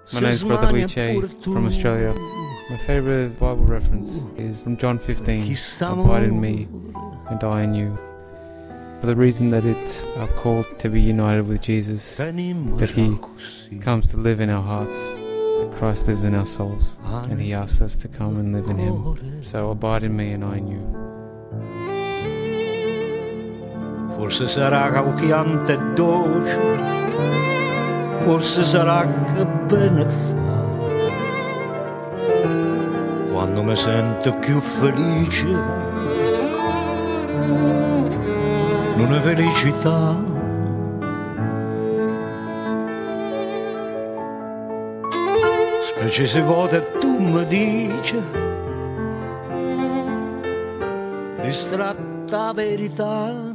My name is Brother Lee Che from Australia. My favourite Bible reference is from John 15, abide in me and I in you. For the reason that it's our call to be united with Jesus, that He comes to live in our hearts, that Christ lives in our souls, and He asks us to come and live in Him. So abide in me and I in you. Forse sarà caucchiante e dolce, forse sarà che bene fa. Quando mi sento più felice, non è felicità. Specie se vota e tu mi dici distratta verità.